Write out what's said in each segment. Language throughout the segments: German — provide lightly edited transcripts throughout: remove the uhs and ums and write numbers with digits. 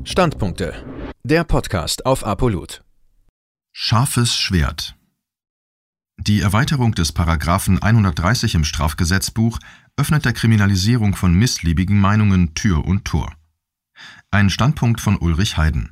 Standpunkte. Der Podcast auf Apollut. Scharfes Schwert. Die Erweiterung des Paragraphen 130 im Strafgesetzbuch öffnet der Kriminalisierung von missliebigen Meinungen Tür und Tor. Ein Standpunkt von Ulrich Heiden.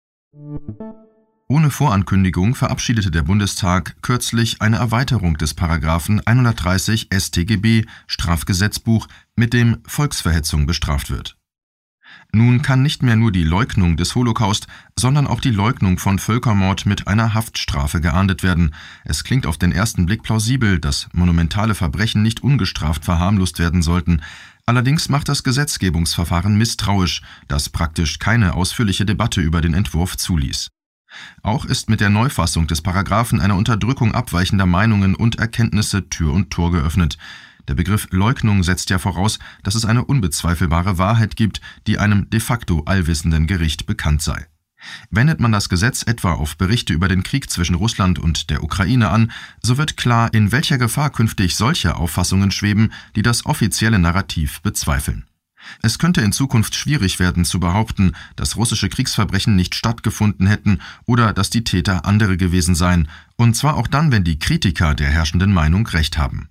Ohne Vorankündigung verabschiedete der Bundestag kürzlich eine Erweiterung des Paragraphen 130 StGB Strafgesetzbuch, mit dem Volksverhetzung bestraft wird. Nun kann nicht mehr nur die Leugnung des Holocaust, sondern auch die Leugnung von Völkermord mit einer Haftstrafe geahndet werden. Es klingt auf den ersten Blick plausibel, dass monumentale Verbrechen nicht ungestraft verharmlost werden sollten. Allerdings macht das Gesetzgebungsverfahren misstrauisch, das praktisch keine ausführliche Debatte über den Entwurf zuließ. Auch ist mit der Neufassung des Paragraphen einer Unterdrückung abweichender Meinungen und Erkenntnisse Tür und Tor geöffnet. Der Begriff Leugnung setzt ja voraus, dass es eine unbezweifelbare Wahrheit gibt, die einem de facto allwissenden Gericht bekannt sei. Wendet man das Gesetz etwa auf Berichte über den Krieg zwischen Russland und der Ukraine an, so wird klar, in welcher Gefahr künftig solche Auffassungen schweben, die das offizielle Narrativ bezweifeln. Es könnte in Zukunft schwierig werden zu behaupten, dass russische Kriegsverbrechen nicht stattgefunden hätten oder dass die Täter andere gewesen seien, und zwar auch dann, wenn die Kritiker der herrschenden Meinung recht haben.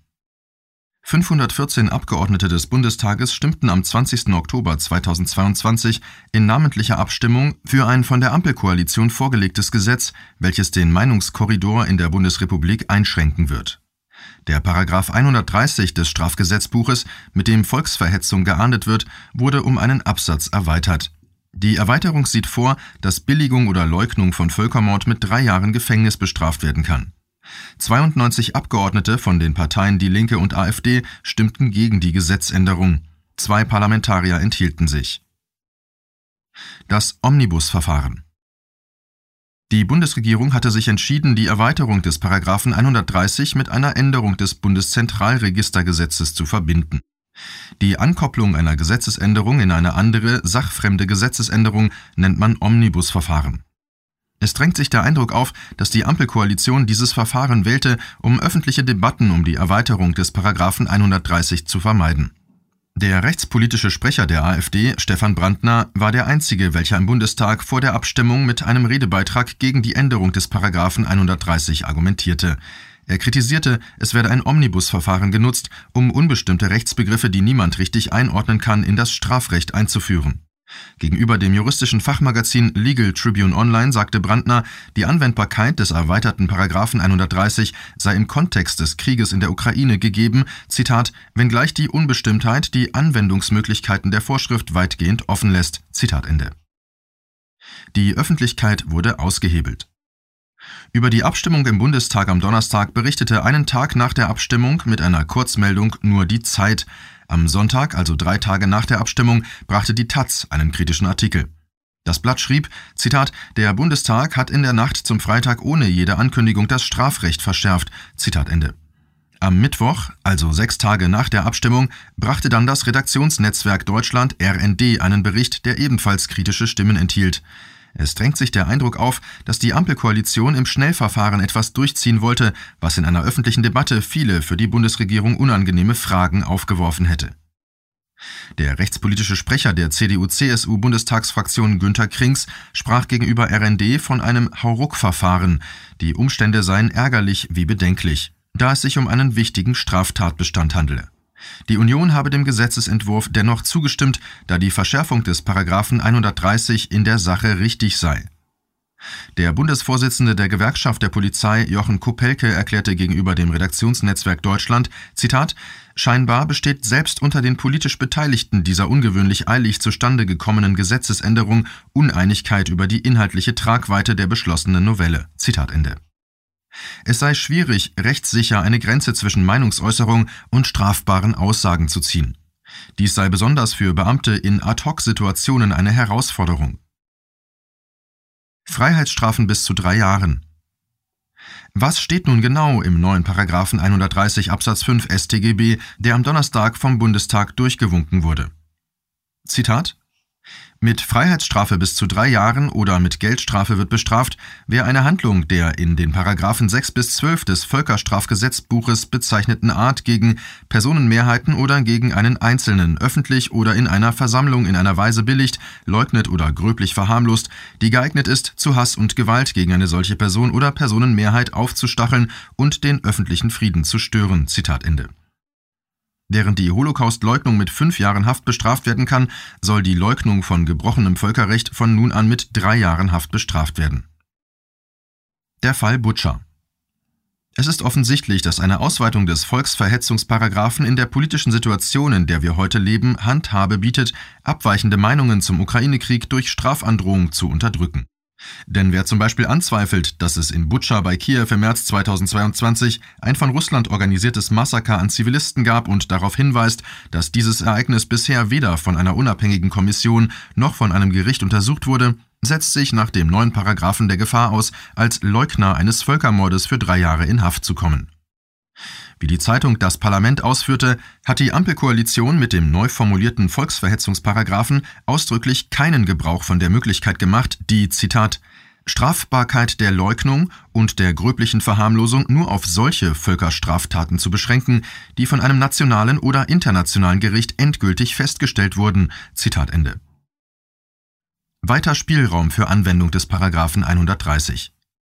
514 Abgeordnete des Bundestages stimmten am 20. Oktober 2022 in namentlicher Abstimmung für ein von der Ampelkoalition vorgelegtes Gesetz, welches den Meinungskorridor in der Bundesrepublik einschränken wird. Der Paragraph 130 des Strafgesetzbuches, mit dem Volksverhetzung geahndet wird, wurde um einen Absatz erweitert. Die Erweiterung sieht vor, dass Billigung oder Leugnung von Völkermord mit 3 Jahren Gefängnis bestraft werden kann. 92 Abgeordnete von den Parteien Die Linke und AfD stimmten gegen die Gesetzänderung. 2 Parlamentarier enthielten sich. Das Omnibusverfahren. Die Bundesregierung hatte sich entschieden, die Erweiterung des Paragraphen 130 mit einer Änderung des Bundeszentralregistergesetzes zu verbinden. Die Ankopplung einer Gesetzesänderung in eine andere, sachfremde Gesetzesänderung nennt man Omnibusverfahren. Es drängt sich der Eindruck auf, dass die Ampelkoalition dieses Verfahren wählte, um öffentliche Debatten um die Erweiterung des Paragraphen 130 zu vermeiden. Der rechtspolitische Sprecher der AfD, Stefan Brandner, war der Einzige, welcher im Bundestag vor der Abstimmung mit einem Redebeitrag gegen die Änderung des Paragraphen 130 argumentierte. Er kritisierte, es werde ein Omnibusverfahren genutzt, um unbestimmte Rechtsbegriffe, die niemand richtig einordnen kann, in das Strafrecht einzuführen. Gegenüber dem juristischen Fachmagazin Legal Tribune Online sagte Brandner, die Anwendbarkeit des erweiterten Paragraphen 130 sei im Kontext des Krieges in der Ukraine gegeben, Zitat, wenngleich die Unbestimmtheit die Anwendungsmöglichkeiten der Vorschrift weitgehend offen lässt, Zitat Ende. Die Öffentlichkeit wurde ausgehebelt. Über die Abstimmung im Bundestag am Donnerstag berichtete einen Tag nach der Abstimmung mit einer Kurzmeldung nur die Zeit. Am Sonntag, also 3 Tage nach der Abstimmung, brachte die taz einen kritischen Artikel. Das Blatt schrieb, Zitat, der Bundestag hat in der Nacht zum Freitag ohne jede Ankündigung das Strafrecht verschärft, Zitat Ende. Am Mittwoch, also 6 Tage nach der Abstimmung, brachte dann das Redaktionsnetzwerk Deutschland RND einen Bericht, der ebenfalls kritische Stimmen enthielt. Es drängt sich der Eindruck auf, dass die Ampelkoalition im Schnellverfahren etwas durchziehen wollte, was in einer öffentlichen Debatte viele für die Bundesregierung unangenehme Fragen aufgeworfen hätte. Der rechtspolitische Sprecher der CDU-CSU-Bundestagsfraktion Günter Krings sprach gegenüber RND von einem Hauruck-Verfahren. Die Umstände seien ärgerlich wie bedenklich, da es sich um einen wichtigen Straftatbestand handele. Die Union habe dem Gesetzesentwurf dennoch zugestimmt, da die Verschärfung des Paragraphen 130 in der Sache richtig sei. Der Bundesvorsitzende der Gewerkschaft der Polizei, Jochen Kopelke, erklärte gegenüber dem Redaktionsnetzwerk Deutschland, Zitat, scheinbar besteht selbst unter den politisch Beteiligten dieser ungewöhnlich eilig zustande gekommenen Gesetzesänderung Uneinigkeit über die inhaltliche Tragweite der beschlossenen Novelle. Zitat Ende. Es sei schwierig, rechtssicher eine Grenze zwischen Meinungsäußerung und strafbaren Aussagen zu ziehen. Dies sei besonders für Beamte in Ad-hoc-Situationen eine Herausforderung. Freiheitsstrafen bis zu 3 Jahren. Was steht nun genau im neuen Paragraphen 130 Absatz 5 StGB, der am Donnerstag vom Bundestag durchgewunken wurde? Zitat: Mit Freiheitsstrafe bis zu 3 Jahren oder mit Geldstrafe wird bestraft, wer eine Handlung der in den Paragraphen 6 bis 12 des Völkerstrafgesetzbuches bezeichneten Art gegen Personenmehrheiten oder gegen einen Einzelnen öffentlich oder in einer Versammlung in einer Weise billigt, leugnet oder gröblich verharmlost, die geeignet ist, zu Hass und Gewalt gegen eine solche Person oder Personenmehrheit aufzustacheln und den öffentlichen Frieden zu stören. Zitat Ende. Während die Holocaust-Leugnung mit 5 Jahren Haft bestraft werden kann, soll die Leugnung von gebrochenem Völkerrecht von nun an mit 3 Jahren Haft bestraft werden. Der Fall Butscha. Es ist offensichtlich, dass eine Ausweitung des Volksverhetzungsparagraphen in der politischen Situation, in der wir heute leben, Handhabe bietet, abweichende Meinungen zum Ukraine-Krieg durch Strafandrohung zu unterdrücken. Denn wer zum Beispiel anzweifelt, dass es in Butscha bei Kiew im März 2022 ein von Russland organisiertes Massaker an Zivilisten gab und darauf hinweist, dass dieses Ereignis bisher weder von einer unabhängigen Kommission noch von einem Gericht untersucht wurde, setzt sich nach dem neuen Paragraphen der Gefahr aus, als Leugner eines Völkermordes für 3 Jahre in Haft zu kommen. Wie die Zeitung Das Parlament ausführte, hat die Ampelkoalition mit dem neu formulierten Volksverhetzungsparagraphen ausdrücklich keinen Gebrauch von der Möglichkeit gemacht, die, Zitat, Strafbarkeit der Leugnung und der gröblichen Verharmlosung nur auf solche Völkerstraftaten zu beschränken, die von einem nationalen oder internationalen Gericht endgültig festgestellt wurden. Zitat Ende. Weiter Spielraum für Anwendung des Paragraphen 130.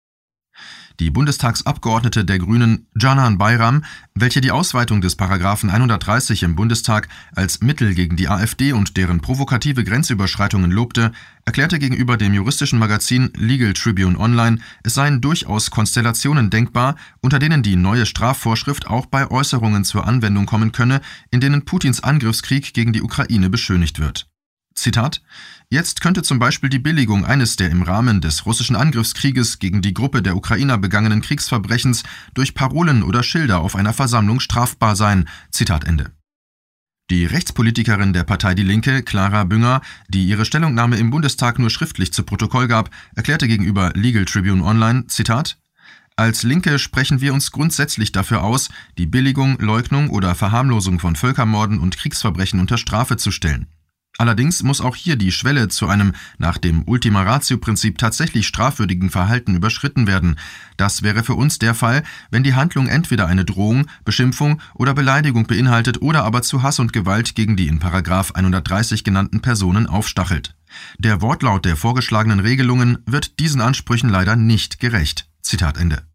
Die Bundestagsabgeordnete der Grünen Canan Bayram, welche die Ausweitung des Paragraphen 130 im Bundestag als Mittel gegen die AfD und deren provokative Grenzüberschreitungen lobte, erklärte gegenüber dem juristischen Magazin Legal Tribune Online, es seien durchaus Konstellationen denkbar, unter denen die neue Strafvorschrift auch bei Äußerungen zur Anwendung kommen könne, in denen Putins Angriffskrieg gegen die Ukraine beschönigt wird. Zitat: Jetzt könnte zum Beispiel die Billigung eines der im Rahmen des russischen Angriffskrieges gegen die Gruppe der Ukrainer begangenen Kriegsverbrechens durch Parolen oder Schilder auf einer Versammlung strafbar sein. Zitat Ende. Die Rechtspolitikerin der Partei Die Linke, Clara Bünger, die ihre Stellungnahme im Bundestag nur schriftlich zu Protokoll gab, erklärte gegenüber Legal Tribune Online, Zitat: Als Linke sprechen wir uns grundsätzlich dafür aus, die Billigung, Leugnung oder Verharmlosung von Völkermorden und Kriegsverbrechen unter Strafe zu stellen. Allerdings muss auch hier die Schwelle zu einem nach dem Ultima-Ratio-Prinzip tatsächlich strafwürdigen Verhalten überschritten werden. Das wäre für uns der Fall, wenn die Handlung entweder eine Drohung, Beschimpfung oder Beleidigung beinhaltet oder aber zu Hass und Gewalt gegen die in § 130 genannten Personen aufstachelt. Der Wortlaut der vorgeschlagenen Regelungen wird diesen Ansprüchen leider nicht gerecht. Zitat Ende.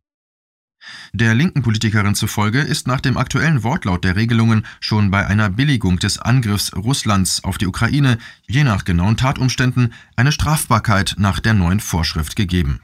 Der linken Politikerin zufolge ist nach dem aktuellen Wortlaut der Regelungen schon bei einer Billigung des Angriffs Russlands auf die Ukraine, je nach genauen Tatumständen, eine Strafbarkeit nach der neuen Vorschrift gegeben.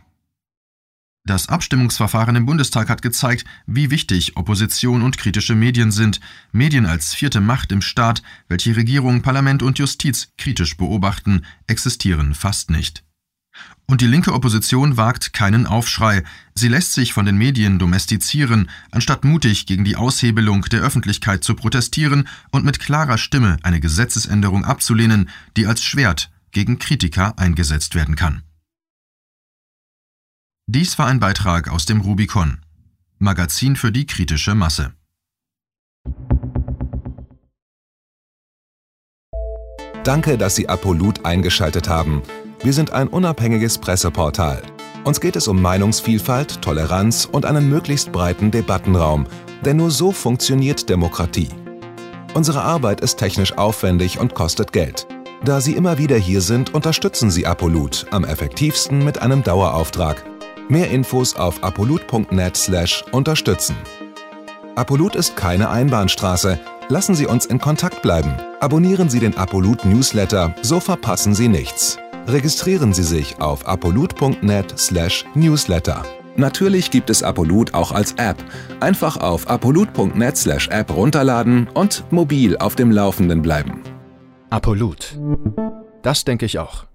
Das Abstimmungsverfahren im Bundestag hat gezeigt, wie wichtig Opposition und kritische Medien sind. Medien als vierte Macht im Staat, welche Regierung, Parlament und Justiz kritisch beobachten, existieren fast nicht. Und die linke Opposition wagt keinen Aufschrei. Sie lässt sich von den Medien domestizieren, anstatt mutig gegen die Aushebelung der Öffentlichkeit zu protestieren und mit klarer Stimme eine Gesetzesänderung abzulehnen, die als Schwert gegen Kritiker eingesetzt werden kann. Dies war ein Beitrag aus dem Rubicon, Magazin für die kritische Masse. Danke, dass Sie Apolut eingeschaltet haben. Wir sind ein unabhängiges Presseportal. Uns geht es um Meinungsvielfalt, Toleranz und einen möglichst breiten Debattenraum, denn nur so funktioniert Demokratie. Unsere Arbeit ist technisch aufwendig und kostet Geld. Da Sie immer wieder hier sind, unterstützen Sie Apolut am effektivsten mit einem Dauerauftrag. Mehr Infos auf apolut.net/unterstützen. Apolut ist keine Einbahnstraße. Lassen Sie uns in Kontakt bleiben. Abonnieren Sie den Apolut Newsletter, so verpassen Sie nichts. Registrieren Sie sich auf apolut.net/newsletter. Natürlich gibt es Apolut auch als App. Einfach auf apolut.net/app runterladen und mobil auf dem Laufenden bleiben. Apolut. Das denke ich auch.